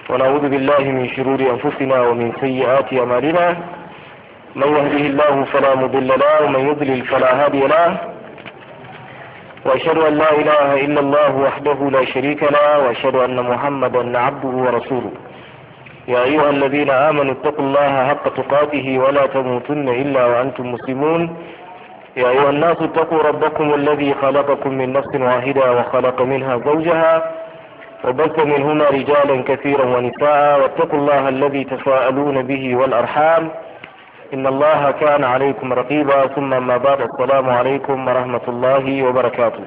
ونعوذ بالله من شرور أنفسنا ومن سيئات أعمالنا من يهده الله فلا مضل له ومن يضلل فلا هادي له وأشهد أن لا إله إلا الله وحده لا شريك له وأشهد أن محمدا عبده ورسوله يا أيها الذين آمنوا اتقوا الله حق تقاته ولا تموتن إلا وأنتم مسلمون يا أيها الناس اتقوا ربكم الذي خلقكم من نفس واحدة وخلق منها زوجها وبث منهما رجالا كثيرا ونساء واتقوا الله الذي تساءلون به والأرحام إن الله كان عليكم رقيبا ثم ما بعد السلام عليكم ورحمة الله وبركاته.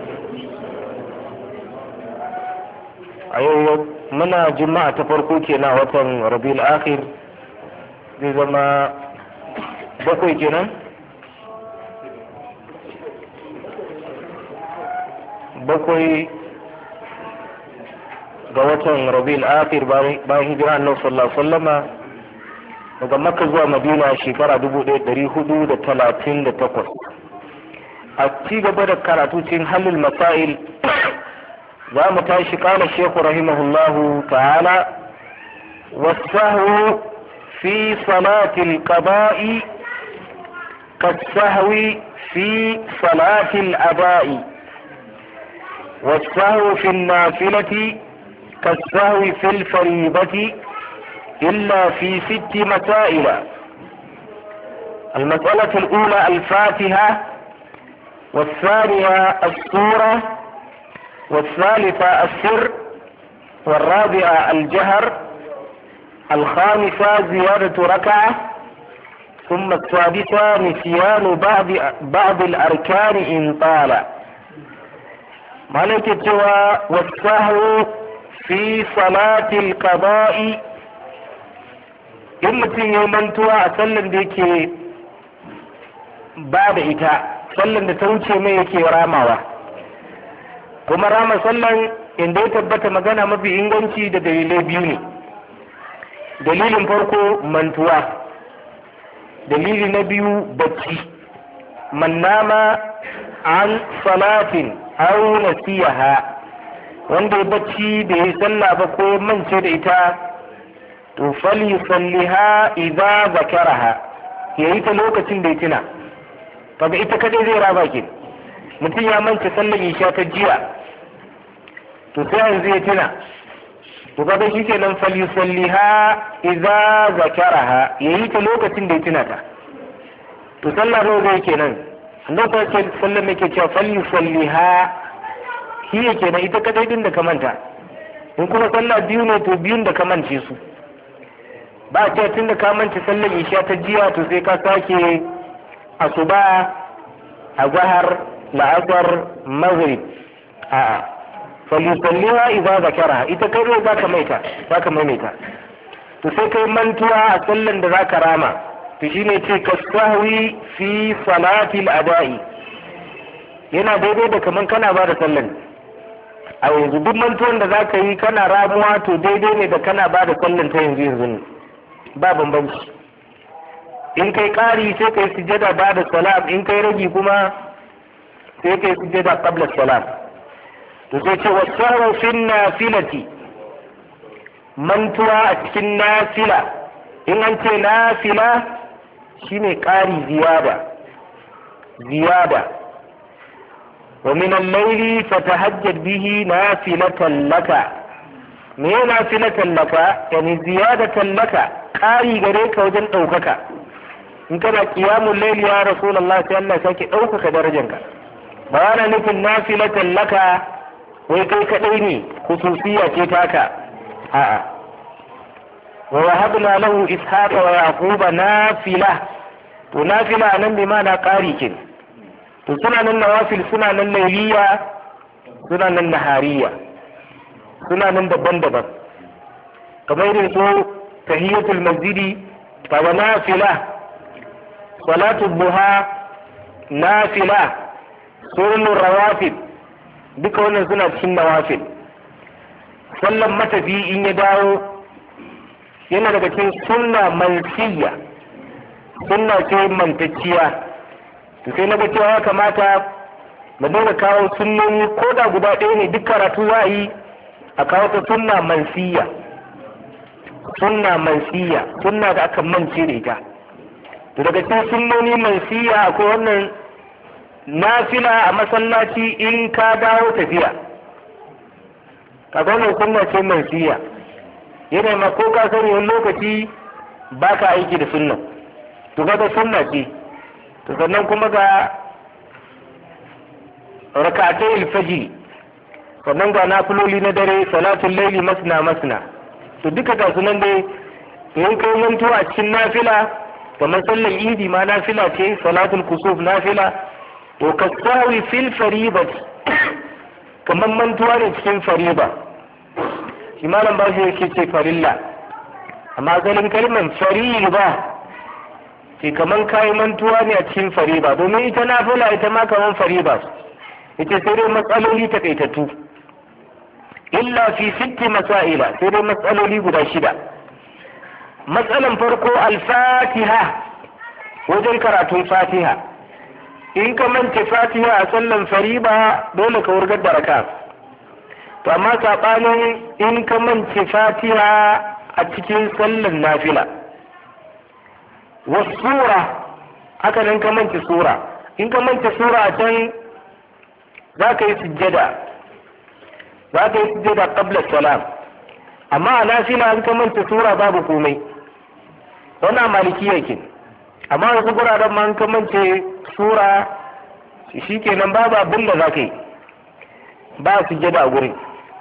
أيوة منا جماعة تفرقوكينا وطن ربيع الآخر إذا ما بقوكينا bakwai ga watan rabi'ul akhir bayan hijira annabi sallallahu alaihi wasallama daga makka zuwa madina shekara 1438 a ci gaba da karatu cikin halul masail za mu tashi kana shekhu rahimahullahu ta'ala wasahwu fi salatil qada'i kasahwi fi salatil ada'i والسهو في النافلة كالسهو في الفريضة إلا في 6 مسائل. المسألة الأولى الفاتحة، والثانية السورة، والثالثة السر، والرابعة الجهر، الخامسة زيادة ركعة، ثم السادسة نسيان بعض الأركان إن طال. مالك cewa wasahu fi salatil qada'i in mutum ya mantuwa a sallan da yake ba da ita sallan da ta wuce mai yake ramawa kuma rama sallan inda ya tabbata magana mafi inganci da dalilai biyu ne. Dalilin farko mantuwa, dalili na biyu bacci. Man nama an salatin aw nasiyaha, wanda ya bacci da ya sallah ba ko mance da ita to fali salliha idza zakaraha, yayi ta lokacin da ya tuna. kaga ita kadai zai raba ki. Mutum ya mance sallar isha ta jiya to sai yanzu ya tuna to kaga shikenan fali salliha idza zakaraha, yayi ta lokacin da ya tuna ta. to sallah nawa zai kenan? annabi sallallahu alaihi yake cewa salliha shi yake na ita kadai din da ka manta. in kuma sallah biyu ne to biyun da ka mance su ba a ce tun da ka mance sallar isha ta jiya to sai ka sake asuba, azhar, la'asar, maghrib. a'a salliha idza zakara, ita kai zaka maimaita to sai kai mantuwa a sallan da zaka rama to shine ce kasahwi fi salatil ada'i, yana daidai da kaman kana ba da sallan a yanzu. duk mantuwan da zaka yi kana ramuwa to daidai ne da kana ba da sallan ta yanzu ba bambanci. in kai ƙari sai kai sujjada ba da salam, in kai ragi kuma sai kai sujjada qabla salam. to sai ce wasahu fi nafilati, mantuwa a cikin nafila. in an ce nafila shine ƙari ziyada. wa min al-layli fatahajjad bihi nafilatan laka. me nafilatan laka? yani ziyadatan laka, ƙari gare ka wajen ɗaukaka. in kana qiyamul layli ya rasulullah sai Allah sake ɗaukaka darajanka. ba ana nufin nafilatan laka wai kai kadai ne khususiyya ce taka. a'a ووهبنا له إسحاق ويعقوب نافلة. to nafila nan bi mana ƙari kin. to suna nan nawafil, suna nan lailiya, suna nan nahariya, suna nan daban-daban. kamar irin su tahiyatul masjidi fa nafila, salatu duha nafila, sunnur rawatib, duka wannan suna cikin nawafil. sallan matafi in ya dawo yana daga cikin sunna mansiya, sunna ce mantacciya. to sai na ga cewa ya kamata mu dinga kawo sunnoni ko da guda ɗaya ne duk karatu za a yi a kawo ta sunna mansiya. sunna mansiya, sunna da aka mance da ita. To daga cikin sunnoni mansiya akwai wannan nafila a masallaci in ka dawo tafiya, kaga wannan sunna ce mansiya. Yana ma ko ka sani wani lokaci ba ka aiki da sunna, to kaga sunna ce. To sannan kuma ga rak'atai al-fajr, sannan ga nafiloli na dare, salatul laili masna masna. To duka ga sunan dai in kai mantuwa a cikin nafila, kamar sallar idi ma nafila ce, salatul kusuf nafila. To kasawi fil faribati, kamar mantuwa ne cikin fariba. Shi malam ba shi yake ce farilla, amma ganin kalmar fariba ce kamar kayi mantuwa ne a cikin fariba, domin ita nafila ita ma kamar fariba, ita sai dai matsaloli takaitattu. Illa fi 6 masaila, sai dai matsaloli guda 6. Matsalan farko al-fatiha, wajen karatun fatiha. In ka manta fatiha a sallan fariba dole ka wurgar da raka. To amma sabanin in ka manta fatiha a cikin sallan nafila. Wasura, haka nan ka manta sura. In ka manta sura a can za ka yi sujjada. Za ka yi sujjada qabla salam. Amma a nafila an ka manta sura babu komai. Wannan maliki yake. Amma wasu guraren ma an ka manta sura shi kenan babu abin da za ka yi, ba sujjada a gurin.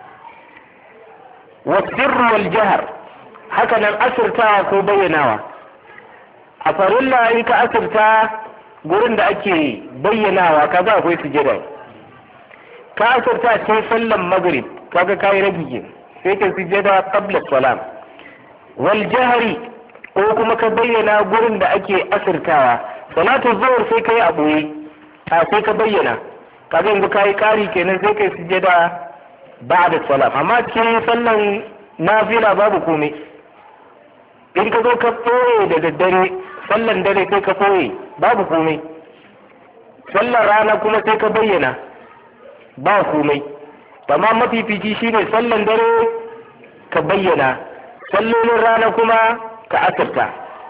Wasirru wal jahar, haka nan asirtawa ko bayyanawa. A farilla in ka asirta gurin da ake bayyanawa kaga akwai sujjada. Ka asirta cikin sallan maghrib kaga kai rage sai ka sujjada qabla salam. Wal jahri, ko kuma ka bayyana gurin da ake asirtawa. Salatu zuhur sai kai a boye, sai ka bayyana, kaga yanzu kai kari kenan sai kai sujjada ba'da salam. Amma cikin sallan nafila babu komai. In ka zo ka boye da daddare, sallan dare sai ka boye babu komai. Sallar rana kuma sai ka bayyana ba komai. Amma mafifici shine sallan dare ka bayyana, sallolin rana kuma ka asirta.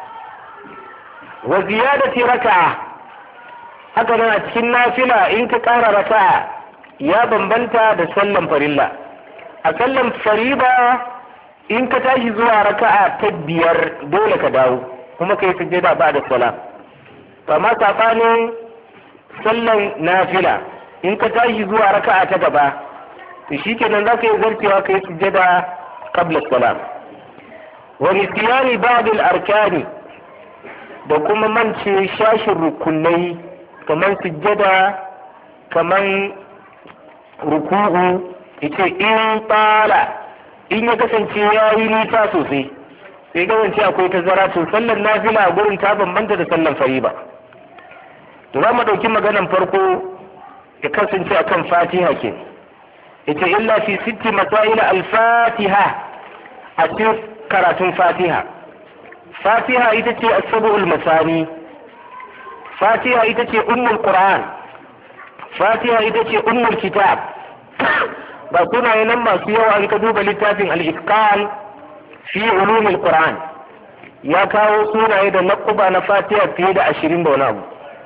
Wa ziyadati raka'a, haka nan a cikin nafila in ka ƙara raka'a ya bambanta da sallan farilla. A sallan fariba in ka tashi zuwa raka'a ta 5 dole ka dawo kuma kai sujjada ba da salam. Amma sabanin sallan nafila in ka tashi zuwa raka'a ta gaba to shikenan zaka yi zartewa kai sujjada qabla salam. Wa nisyani ba'd al-arkani, da kuma mance shashin rukunai kamar sujjada, kamar ruku'u. Yace in tsala, in ya kasance ya yi nisa sosai, sai kasance akwai tazara, to sallar nafila a gurin ta bambanta da sallar fariba. To za mu ɗauki maganan farko ya kasance akan fatiha ke. Yace illa fi 6 masail al-fatiha, a cikin karatun fatiha. Fatiha ita ce as-sab'ul masani, Fatiha ita ce ummul Qur'an, Fatiha ita ce ummul kitab. Ba sunaye nan masu yawa an ka duba littafin al-Itqan fi ulumil Qur'an, ya kawo sunaye da naquba na Fatiha fiye da 20 da wani abu.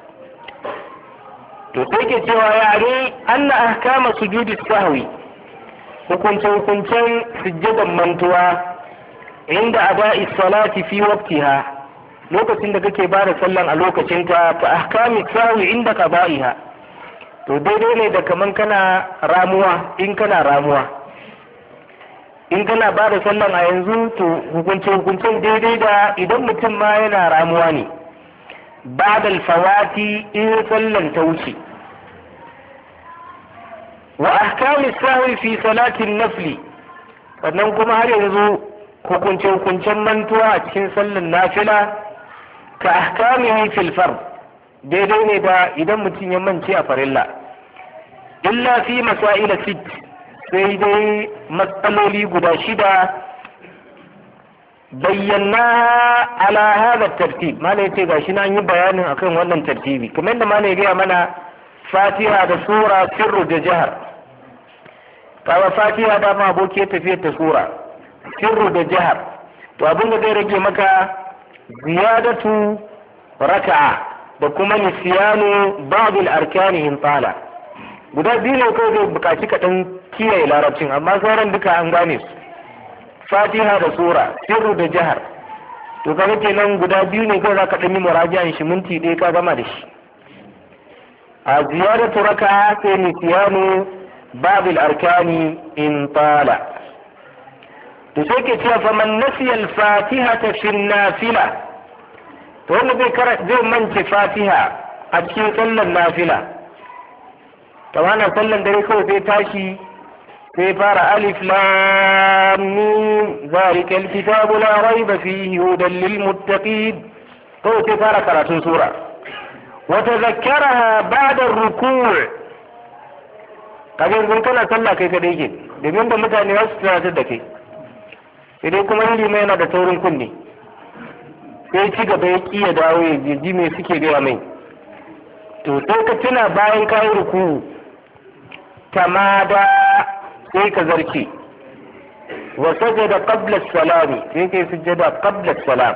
To sai ke cewa yani anna ahkama sujudi sahwi, hukuncen sujjadan mantuwa inda ada'i salati fi waqtiha, lokacin da kake bada sallan a lokacin ta, fa ahkami sahwi inda qada'iha, to daidai ne da kaman kana ramuwa. In kana ramuwa, in kana bada sallan a yanzu, to hukuncen daidai da idan mutum ma yana ramuwa ne ba'da al-fawati in sallan ta wuce. Wa ahkami sahwi fi salatin nafli, sannan kuma har yanzu hukuncen mantuwa a cikin sallan nafila ka ahkamihi fil fard, daidai ne da idan mutum ya mance a farilla. Illa fi masail 6, sai dai matsaloli guda 6 bayyana ala hada tartib. Mala yace gashi na yi bayanin akan wannan tartibi, kamar yadda mala ya gaya mana Fatiha da sura sirru da jahar. Kaga Fatiha da ma aboki tafiyar ta sura, sirru da jahar. to abin da zai rage maka ziyadatu raka'a da kuma nisyanu ba'd al-arkani in tala. Guda biyu ne kawai zai bukaci kaɗan kiyaye larabcin, amma sauran duka an gane su. Fatiha da sura, sirru da jahar. To kaga kenan guda biyu ne kawai zaka ɗan yi muraji'an shi minti ɗaya ka gama da shi. A ziyadatu raka'a sai nisyanu ba'd al-arkani in tala. To sai ke cewa fa man nasiya al-fatihata fi an-nafila, to wanda zai mance fatiha a cikin sallar nafila. To wannan sallar dare kawai sai tashi sai fara alif lam mim zalikal kitabu la raiba fihi hudan lil muttaqin, kawai sai fara karatun sura. Wa tadhakkaraha ba'da ar-ruku', kaga yanzu kana sallah kai kadai ke, domin da mutane za su tunatar da kai. Sai dai kuma ilimi yana da taurin kunne, sai ci gaba ya ƙi ya dawo ya ji me suke gaya mai. To sai ka tuna bayan ka yi ruku tamada sai ka zarce, wa sajada qabla salami sai ka yi sujjada qabla salam,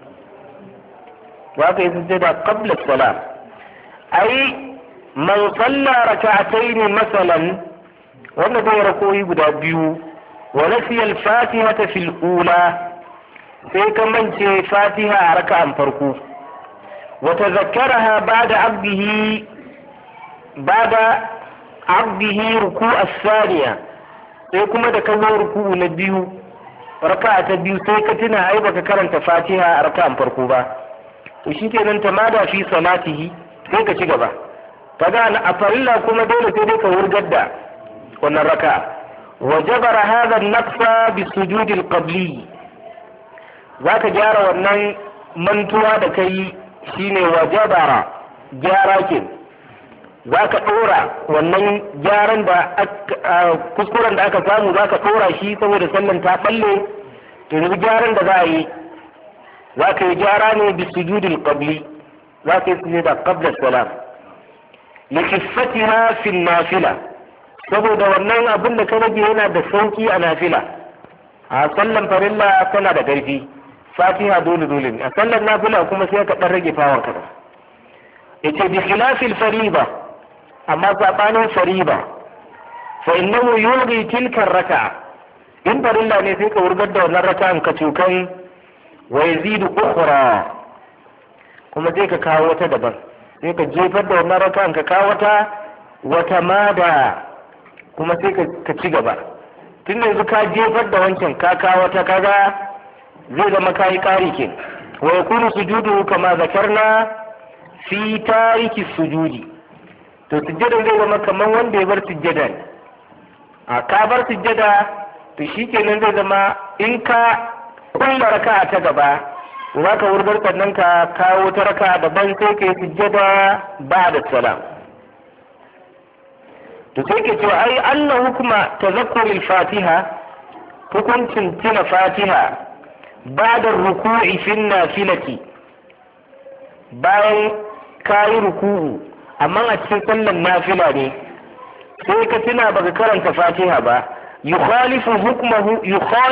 wa ka yi sujjada qabla salam. Ai man salla raka'atayn masalan, wanda zai rakoyi guda biyu, wa nasiya al-fatihata fil ula, sai ka mance fatiha a raka'an farko, wa tazakkaraha ba'da abdihi ruku as-saniya, sai kuma da ka zo ruku na biyu raka'a ta biyu sai ka tuna ai baka karanta fatiha a raka'an farko ba, to shikenan tamada fi salatihi sai ka ci gaba. kaga a farilla kuma dole sai dai ka wurgar da wannan raka'a. wa jabara hadha an-naqsa bi sujudi al-qabli, za ka gyara wannan mantuwa da kai shine wajabara gyara ke, za ka ɗora wannan gyaran da kuskuren da aka samu za ka ɗora shi saboda sallan ta ɓalle. to yanzu gyaran da za a yi, za ka yi gyara ne bi sujudil qabli, za ka yi sujuda qabla salam li khiffatiha fi nafila, saboda wannan abin da ka rage yana da sauki a nafila. a sallan farilla kana da ƙarfi, fatiha dole ne. a sallar nafila kuma sai ka dan rage fawar ka. yace bi khilafil fariba, amma sabanin fariba fa innahu yulghi tilka raka'a, in farilla ne sai ka wurgar da wannan raka'an ka tukan, wa yazidu ukhra, kuma sai ka kawo wata daban, sai ka jefar da wannan raka'an ka kawo wata mada, kuma sai ka ci gaba. tun yanzu ka jefar da wancan ka kawo wata, kaga zai zama kayi ƙari ke. wa yakunu sujudu kama zakarna fi tariki sujudi, to sujjadan zai zama kamar wanda ya bar sujjada ne. a ka bar sujjada to shikenan zai zama in ka kulla raka'a ta gaba za ka wurgar sannan ka kawo ta raka'a daban sai ka yi sujjada ba'da salam. to sai ke cewa ai anna hukuma tazakkuril fatiha, hukuncin tuna fatiha بعد الركوع في النافلة bayan kayi ruku'u amma a cikin sallar nafila ne sai ka tuna baka karanta fatiha ba, yukhalifu hukmuhu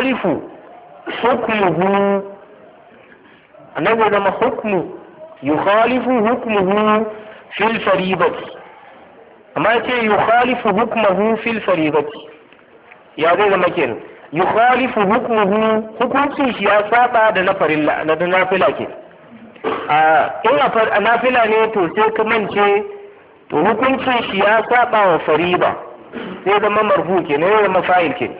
annabi da hukmu yukhalifu hukmuhu fil faribati, amma yace yukhalifu hukmuhu fil faribati ya zai zama kenan yukhalifu hukmuhu, hukuncin shi ya saba da na farilla na nafila ke. in a nafila ne to sai ka mance, to hukuncin shi ya saba wa fariba sai zama marfu ke, ne ya zama fa'il ke.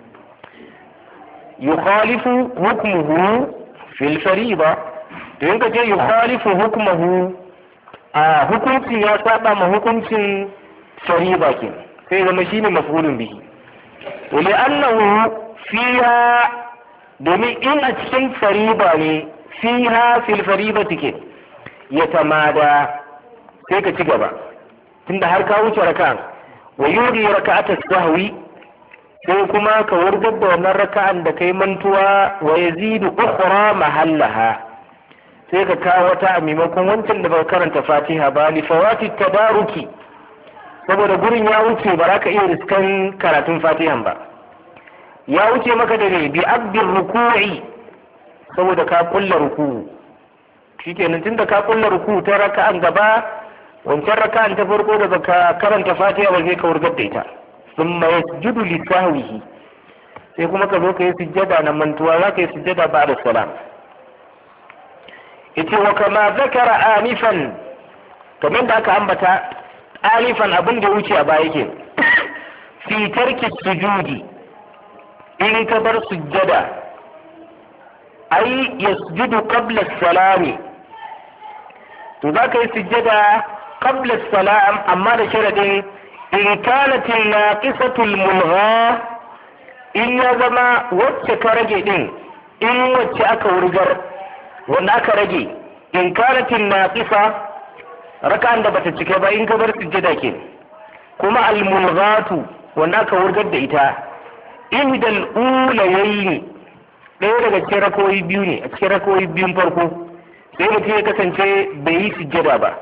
yukhalifu hukmuhu fil fariba, to in ka ce yukhalifu hukmuhu a hukuncin ya saba ma hukuncin fariba ke, sai zama shine maf'ulun bihi. to li'annahu fiha, domin in a cikin fariba ne, fiha fil fariba take ya tamada, sai ka ci gaba tunda har ka wuce raka'an. wa yuri raka'ata sahwi, sai kuma ka wurgar da wannan raka'an da kai mantuwa, wa yazidu ukhra mahallaha, sai ka kawo wata a maimakon wancan da ba karanta fatiha ba, li fawati tadaruki, saboda gurin ya wuce ba za ka iya riskan karatun fatihan ba, ya wuce maka da ne bi abdin ruku'i saboda ka kulla ruku. Shikenan tunda ka kulla ruku ta raka'an gaba, wancan raka'an ta farko da baka karanta Fatiha ba sai ka wurgar da ita. Thumma yasjudu li sahwihi, sai kuma ka zo ka yi sujjada na mantuwa, za ka yi sujjada ba'da salam. Yace wa kama zakara anifan, kamar da aka ambata alifan abin da wuce a baya yake fi tarki sujudi, in ka bar sujjada ai yasjudu qabla salami, to za ka yi sujjada qabla salam, amma da sharadin in kanat naqisatul mulgha, in ya zama wacce ka rage din, in wacce aka wurgar wanda aka rage, in kanat naqisa raka'an da bata cike ba in ka bar sujjada ke, kuma al-mulghatu wanda aka wurgar da ita, ihdal ulayni, ɗaya daga cikin rakoyi biyu ne a cikin rakoyi biyun farko, sai mutum ya kasance bai yi sujjada ba.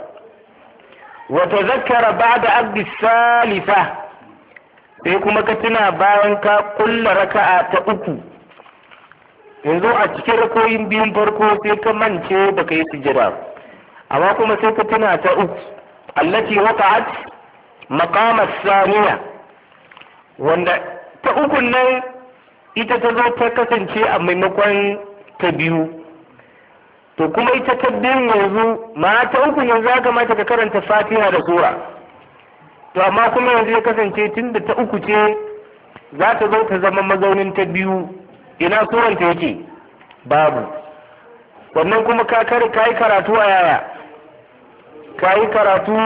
wa tazakkara ba'da abdi salifa, sai kuma ka tuna bayan ka kulla raka'a ta uku, yanzu a cikin rakoyin biyun farko sai ka mance baka yi sujjada, amma kuma sai ka tuna ta uku, allati waqa'at maqam as-saniya, wanda ta uku nan ita ta zo ta kasance a maimakon ta biyu, to kuma ita ta biyun yanzu ma ta uku yanzu ya kamata ka karanta Fatiha da sura, to amma kuma yanzu ya kasance tunda ta uku ce za ta zo ta zama mazaunin ta biyu, ina suranta yake babu, wannan kuma ka yi karatu a yaya, ka yi karatu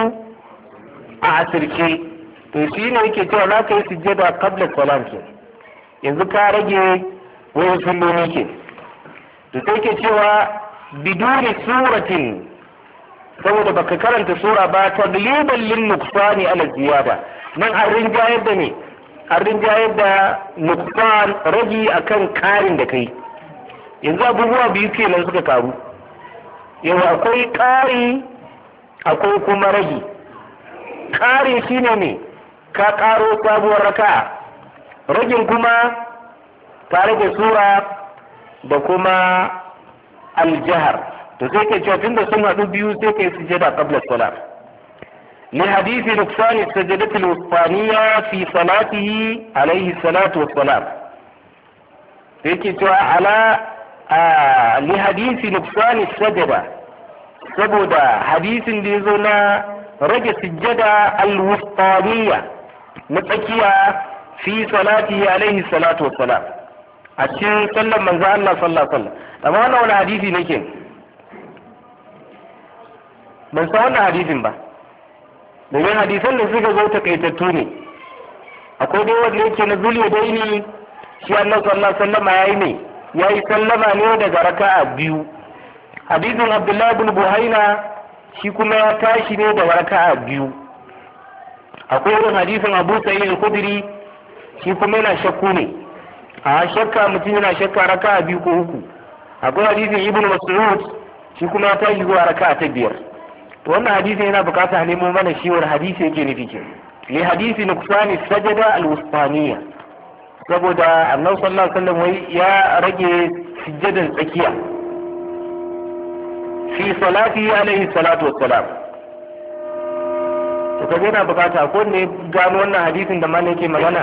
a asirce, to shi ne yake cewa za ka yi sujjada qabla salam ke, yanzu ka rage wayan sunnoni ke, to sai ke cewa biduni suratin, saboda baka karanta sura ba, tagliban lin nuqsani ala ziyada, nan an rinjayar da ne, an rinjayar da nuqsan ragi akan karin da kai. Yanzu abubuwa biyu kenan suka karu, yau akwai ƙari akwai kuma ragi. Ƙari shine ne ka ƙaro sabuwar raka'a, ragin kuma ka rage sura da kuma aljahar, to sai ke cewa tunda sun haɗu biyu sai ka yi sujjada qabla salat. li hadisi nuqsani sajadati al-wasfaniya fi salatihi alayhi salatu wassalam, sai ke cewa li hadisi nuqsani sajada, saboda hadisin da yazo na rage sujjada al-wasfaniya na tsakiya fi salatihi alayhi salatu wassalam, a cikin sallar manzo Allah sallallahu alaihi wasallam. Amma wannan wani hadisi ne ke, ban san wannan hadisin ba, domin hadisan da suka zo takaitattu ne. Akwai dai wanda yake na zuliya daini, shi Allah sallallahu alaihi wasallam yayi ne, yayi sallama ne daga raka'a biyu. Hadisin Abdullah ibn Buhaina shi kuma ya tashi ne daga raka'a biyu. Akwai irin hadisin Abu Sa'id al-Khudri, shi kuma yana shakku ne, a shakka mutum yana shakka raka'a biyu ko uku. Akwai hadisin Ibn Mas'ud, shi kuma ya tashi zuwa raka'a ta biyar. To wannan hadisin yana bukata nemo mana shi wani hadisi yake nufi ke, li hadisi nuqsani sajada al-wasfaniya, saboda Annabi sallallahu alaihi wasallam wai ya rage sujjadan tsakiya fi salati alaihi salatu wassalam. to kaje yana bukata ko ne gano wannan hadisin da malai yake magana.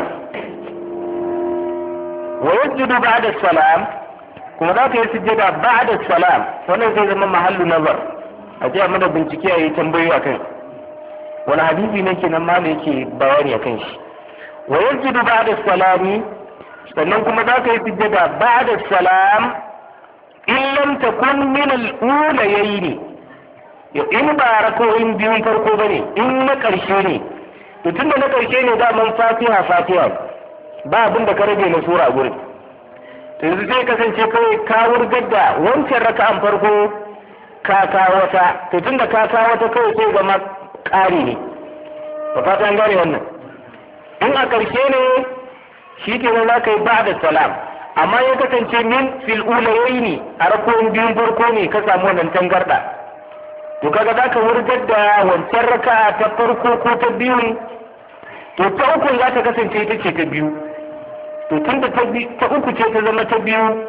wa yasjudu ba'da salam, kuma za ka yi sujjada ba'da salam, wannan zai zama mahallu nazar, a ji mana bincike a yi tambayoyi a kan wani hadisi ne kenan malai yake bayani a kan shi. wa yasjudu ba'da salami, sannan kuma za ka yi sujjada ba'da salam in lam takun min al-ulayayn, in ba rako'in biyun farko bane, in na karshe ne, to tunda na karshe ne da man fatiha ba abin da ka rage na sura gurin, to yanzu sai kasance kawai ka wurgar da wancan raka'an farko ka kawo wata, to tunda ka kawo wata kawai sai zama ƙari ne, ba fata an gane wannan. in a karshe ne shi ke nan za ka yi ba'da salam, amma ya kasance min fil ulayaini, a rako'in biyun farko ne ka samu wannan tangarda, to kaga za ka wurgar da wancan raka'a ta farko ko ta biyun, to ta uku za ta kasance ita ce ta biyu, to tun da ta uku ce ta zama ta biyu,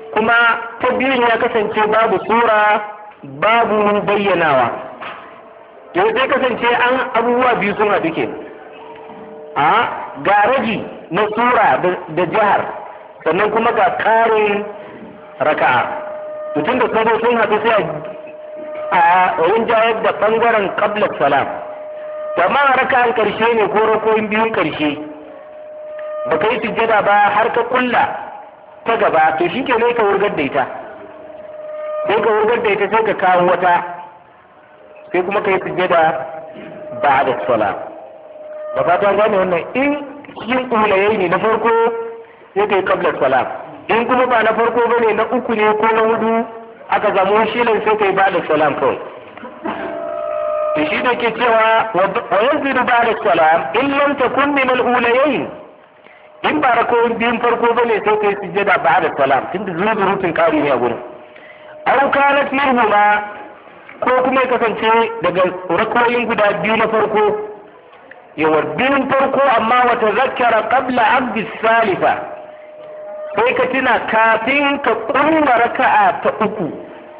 kuma ta biyun ya kasance babu sura babu bayyanawa, yau sai kasance an abubuwa biyu sun haɗu ke a ga ragi na sura da jihar, sannan kuma ga ƙarin raka'a. Mutum da sabo sun haɗu sai a rinjayar da ɓangaren qabla salam. Amma raka'an ƙarshe ne ko rakoyin biyun ƙarshe ba ka yi sujjada ba har ka kulla ta gaba, to shi ke ne ka wurgar da ita, sai ka wurgar da ita sai ka kawo wata, sai kuma ka yi sujjada ba da salam. Ba fata gane wannan. In yin ulayayi ne na farko sai ka yi qabla salam, in kuma ba na farko bane na uku ne ko na hudu aka samu shilan sai kai ba'da salam kawai. To shi da ke cewa wa yazidu ba'da salam in lam takun min al-ulayayn, in ba rakoyin biyun farko bane sai kai sujjada ba'da salam tunda zurutun kari ne a gurin. Aw kanat minhuma, ko kuma ya kasance daga rakoyin guda biyu na farko, yawa biyun farko amma wa tazakkara qabla abdi salifa, sai ka tuna kafin ka kulla raka'a ta uku.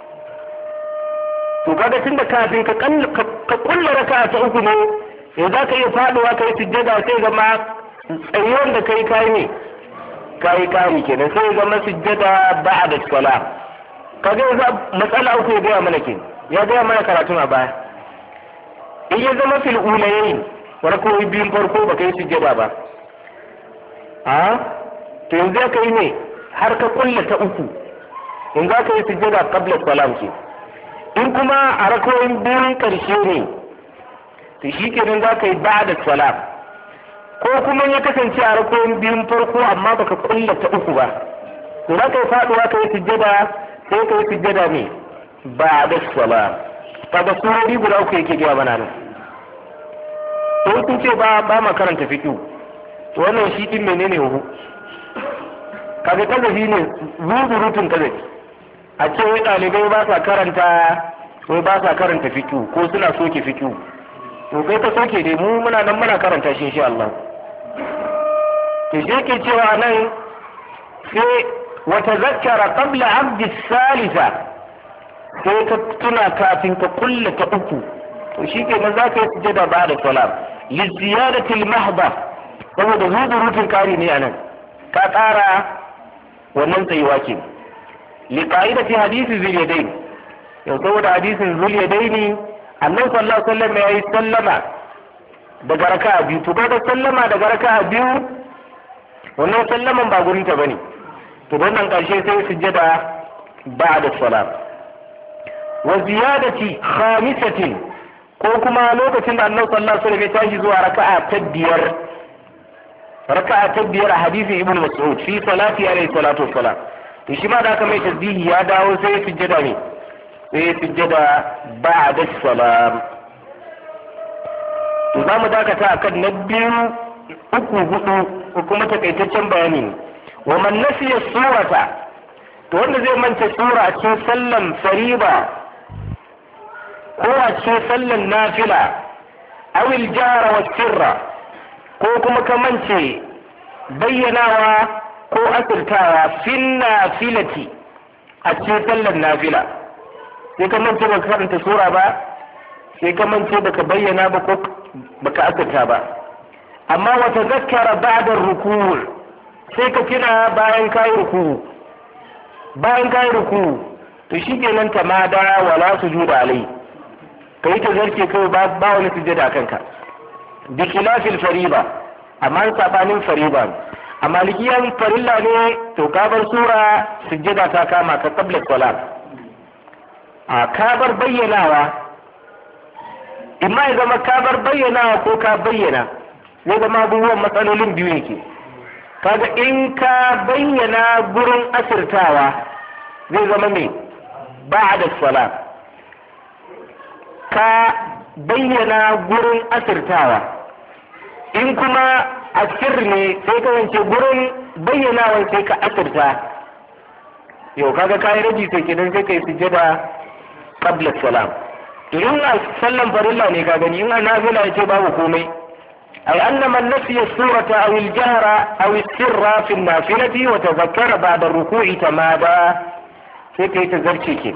To kaga tunda kafin ka kulla raka'a ta uku ne, yau za ka iya faduwa kai sujjada sai zama tsayuwar da kai ne kai kari kenan, sai zama sujjada ba'da salam. Kaga yanzu matsala uku ya gaya mana ke, ya gaya mana karatun a baya. In ya zama fil ulayayn, warko biyun farko ba kai sujjada ba, to yanzu ka yi ne har ka kulla ta uku, in za ka yi sujjada qabla salam ke. In kuma a rakoyin biyun karshe ne, to shi kenan za ka yi ba'da salam. Ko kuma ya kasance a rakoyin biyun farko amma baka kulla ta uku ba, to za ka yi faduwa ka yi sujjada, sai ka yi sujjada ne ba'da salam. Kaga surori guda uku yake gaya mana nan. To sun ce ba ma karanta fiqh, to wannan shi din menene hu? Kaga kazafi ne, zuzurutun kazafi. A ce wai ɗalibai ba sa karanta fiqh ko suna soke fiqh. To kai ka soke dai, mu muna nan muna karanta shi insha Allah. To shi yake cewa nan sai wa tazakkara qabla abdi salisa, sai ka tuna kafin ka kulla ta uku, to shi kenan za ka yi sujada ba da salam li ziyadati al mahba, saboda zuzurutun kari ne anan ka ƙara wannan tsayuwa ke. Li qa'idati hadisi zul yadayn, yau saboda hadisin zul yadayn annabi sallallahu alaihi wasallam ya yi sallama daga raka'a biyu, to kaga sallama daga raka'a biyu wannan sallaman ba gurin ta bane, to wannan karshe sai sujada ba'da salam. Wa ziyadati khamisatin, ko kuma lokacin da annabi sallallahu alaihi wasallam ya tashi zuwa raka'a ta biyar a hadisin ibnu mas'ud fi salati alaihi salatu wassalam, to shi ma da aka mai tasbihi ya dawo sai ya sujjada ne, sai ya sujjada ba'da salam. To za mu dakata akan na biyu uku hudu ko kuma takaitaccen bayani. Wa man nasiya surata, to wanda zai manta sura a cikin sallan fariba ko a cikin sallan nafila, awil jara wa sirra, ko kuma ka mance bayyanawa ko asirtawa fin nafilati a cikin sallan nafila, sai ka mance baka karanta sura ba, sai ka mance baka bayyana ba ko baka asirta ba, amma wa tazakkara ba'da ruku', sai ka tuna bayan kayi ruku, to shikenan tamada wala sujuda alai, kai ta zarke kai ba wani sujada kanka. Bi khilafil fariba, amma sabanin fariba, a malikiyan farilla ne to kabar sura sujada ta kama ka qabla salat. A kabar bayyanawa, imma ya zama kabar bayyanawa ko ka bayyana, zai zama abubuwan matsalolin biyu yake. Kaga in ka bayyana gurin asirtawa zai zama mai ba'da salat, ka bayyana gurin asirtawa. In kuma asir ne sai ka wance gurin bayyanawa sai ka asirta, yau kaga kayi raji sai kenan sai kai sujjada qabla salam. To in a sallan farilla ne ka gani, in a nafila ya ce babu komai, أي أن من نسي السورة أو الجهر أو السر في النافلة وتذكر بعد الركوع تمادى في كي تذكرك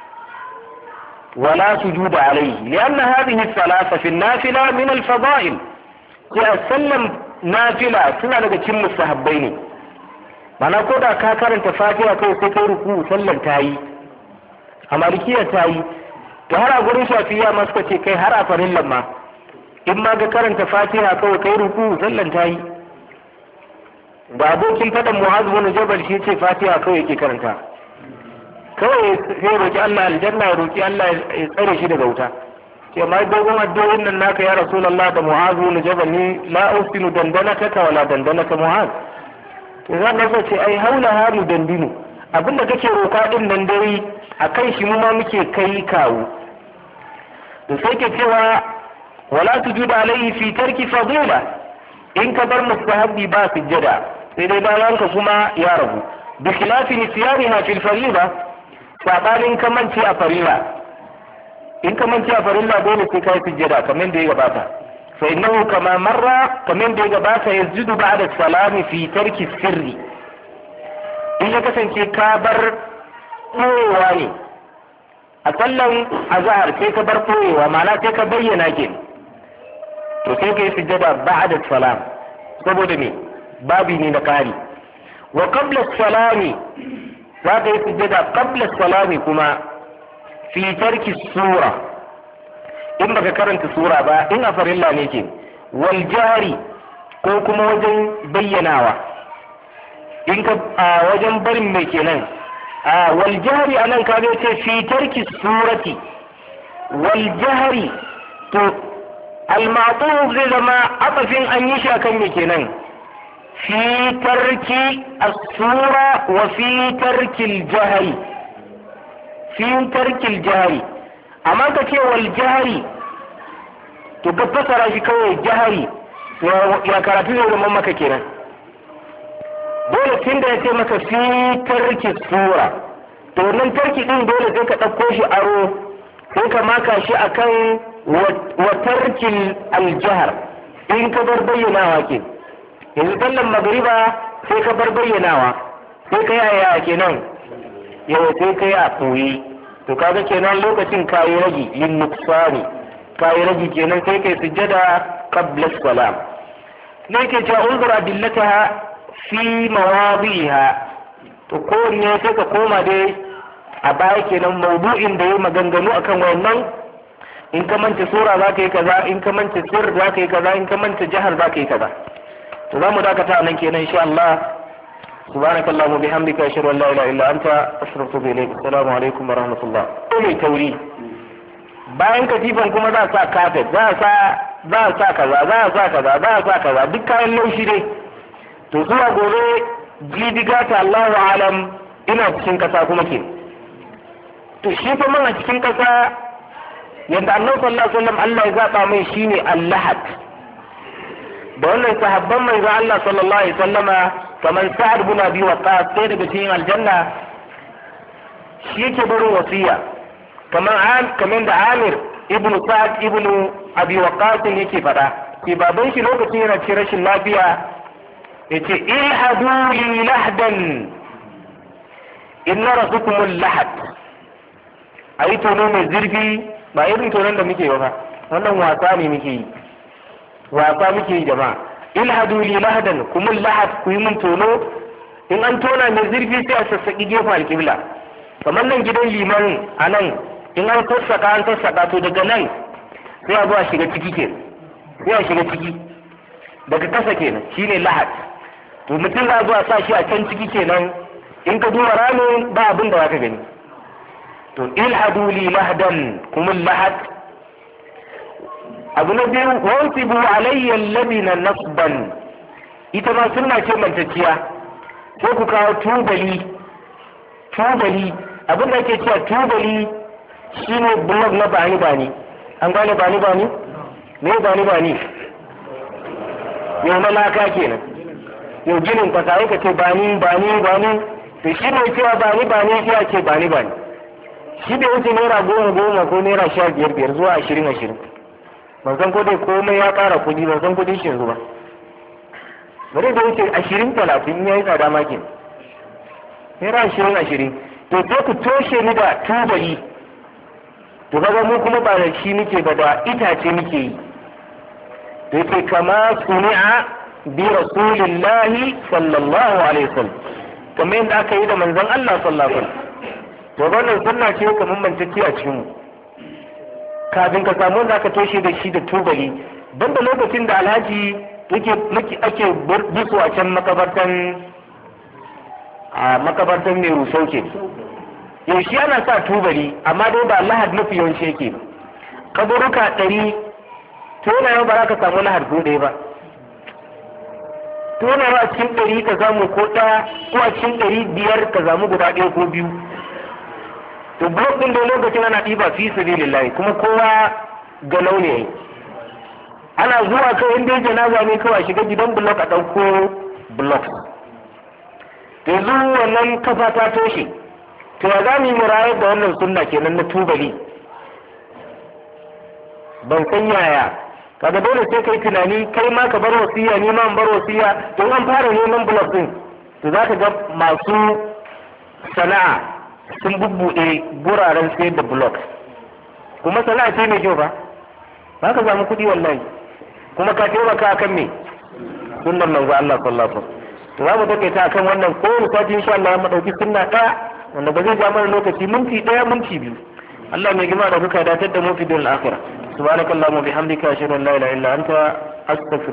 ولا سجود عليه، لأن هذه الثلاثة في النافلة من الفضائل. سلم نافلة سنة لك تم الصحبين، mana ko da ka karanta fatiha kai sai kai ruku sallan tayi, a malikiya tayi. to har a gurin shafiya ma suka ce kai har a farillan ma in ma ga karanta fatiha kawai kai ruku sallan tayi. da abokin fadan Mu'adh bin Jabal shi ce fatiha kawai yake karanta, kawai sai roki Allah aljanna, ya roki Allah ya tsare shi daga wuta. ce mai dogon addu'o'in nan naka ya Rasulullah da Mu'adh bin Jabal ni la usinu dandanaka wala dandanaka Mu'adh. to za ka ce ai haula haru dandinu, abinda kake roka din nan dai akan shi mu ma muke kai kawo. to sai ke cewa wala sujuda alaihi fi tarki fadila, in ka bar mustahabbi ba sujjada, sai dai bayan ka kuma ya rabu. bi khilafi nisyaniha fil fariida, sabanin kamanci a farilla, in kamanci a farilla dole sai kai sujjada kamar da ya gabata. fa innahu kama marra, kamar da ya gabata yasjudu ba'da salami fi tarki sirri. in ya kasance ka bar koyewa ne a sallan azhar, sai ka bar koyewa ma'ana sai ka bayyana ke, to sai ka yi sujjada ba'da salam, saboda me babi ne na kari. wa qabla salami, za ka yi sujjada qabla salami kuma fi tarki sura, in baka karanta sura ba in a farilla ne ke. wal jari, ko kuma wajen bayyanawa, in ka a wajen barin mai kenan. wal jari anan ka ce fi tarki surati. wal jari to al-ma'tuf zai zama atafin an yi shi akan me kenan, fi tarki as-sura wa fi tarki al-jahri, fi tarki al-jahri. amma ka ce wal jahri to ka fasara shi kawai jahri, ya karatu zai zama maka kenan. dole tun da ya ce maka fi tarki sura, to nan tarki din dole sai ka ɗauko shi aro, sai ka maka shi akan wa tarkil aljahar, in ka bar bayyanawa ke. yanzu sallan magriba sai ka bar bayyanawa, sai ka yaya kenan, yau sai ka yi a koyi. to kaga kenan lokacin kayi ragi yin nuksani, kayi ragi kenan sai kai sujjada qabla salam. ne ke cewa unzura dillataha fi mawadiha, to kowanne sai ka koma dai a baya kenan maudu'in da ya maganganu akan wannan. in ka manta sura za ka yi kaza, in ka manta sir za ka yi kaza, in ka manta jahar za ka yi kaza. to za mu dakata nan kenan insha Allah. subhanakallahumma bihamdika ashhadu an la ilaha illa anta astaghfiruka wa atubu ilayk. assalamu alaikum wa rahmatullah. mai tauri bayan katifan kuma za a sa kafet, za a sa kaza, za a sa kaza, za a sa kaza, duk kayan laushi dai. to zuwa gobe jidiga ta Allahu alam ina cikin kasa kuma ke. to shi fa man a cikin kasa yadda annabi sallallahu alaihi wasallam Allah ya zaba mai shine Allahad. da wannan sahabban manzo Allah sallallahu alaihi wasallama kamar Sa'ad ibn Abi Waqqas sai daga cikin aljanna, shi yake barin wasiya kamar da Amir ibn Sa'ad ibn Abi Waqqas yake fada. ke baban shi lokacin yana cikin rashin lafiya yace ilhadu li lahdan inna rasukumul lahad. ayi tono mai zurfi, ba irin tonon da muke ba, wannan wasa ne muke yi, wasa muke yi jama'a. ilhadu li lahdan, kumul lahad, ku yi mun tono. in an tona mai zurfi sai a sassaki gefen alƙibla, kamar nan gidan liman a nan in an sassaka to daga nan sai a zo a shiga ciki ke, sai a shiga ciki daga kasa kenan shine lahad. to mutum za a zo a sa shi a can ciki kenan, in ka duba ramin ba abin da zaka gani. to ilhadu li lahdan kumul lahad. abu na biyu wansibu alayya labina nasban, ita ma sunna ce mantacciya. sai ku kawo tubali, abin da ake cewa tubali shine blog na bani. an gane bani me bani yau malaka kenan, yau ginin kasa ka ce bani to shi ne cewa bani sai a ce bani. shi bai wuce naira 10 ko naira 15 zuwa 20. ban san ko dai komai ya ƙara kuɗi, ban san kuɗin shi yanzu ba. Bari da wuce 20-30 ya yi tsada makin. Naira 20. To sai ku toshe ni da tubali. To kaga mu kuma ba da shi muke ba, da itace muke yi. To yake kama suni'a bi rasulillahi sallallahu alaihi wasallam. Kamar yadda aka yi da manzon Allah sallallahu alaihi wasallam. To wannan sunna ce kamar mantacce a cikin mu. Kafin ka samu wanda aka toshe da shi da tubali, banda lokacin da alhaji ake bisu a can makabartan mai rusau ke. Yaushe ana sa tubali, amma dai ba lahad mafi yawanci yake. Kaburuka 100, tonawa ba za ka samu lahad ko ɗaya ba. Tonawa a cikin 100 ka samu ko ɗaya, ko a cikin 500 ka samu guda ɗaya ko biyu. To blok ɗin da lokacin ana ɗiba fi sabilillahi, kuma kowa ga launi. Ana zuwa kai inda janaza ne kawai shiga gidan blok a ɗauko blok. Yanzu wannan kafa ta toshe. To ya za mu yi murayar da wannan sunna kenan na tubali? Ban san yaya. Kaga dole sai kai tunani, kai ma ka bar wasiya, ni ma bar wasiya. Don an fara neman blok ɗin, to za ka ga masu sana'a sun bubbuɗe guraren sayar da blok. Kuma sana'a ce mai kyau ba? Ba ka samu kuɗi wallahi. Kuma ka taimaka akan me? Sunnar manzo Allah sallallahu alaihi wasallam. To za mu takaita akan wannan ko mu sati insha Allah mu dauki sunna ɗaya wanda ba zai ja mana lokaci minti 1 minti 2. Allah mai gima da kuka datar da mu fi dal akhirah. Subhanakallahumma bihamdika ashhadu an la ilaha illa anta astaghfiruka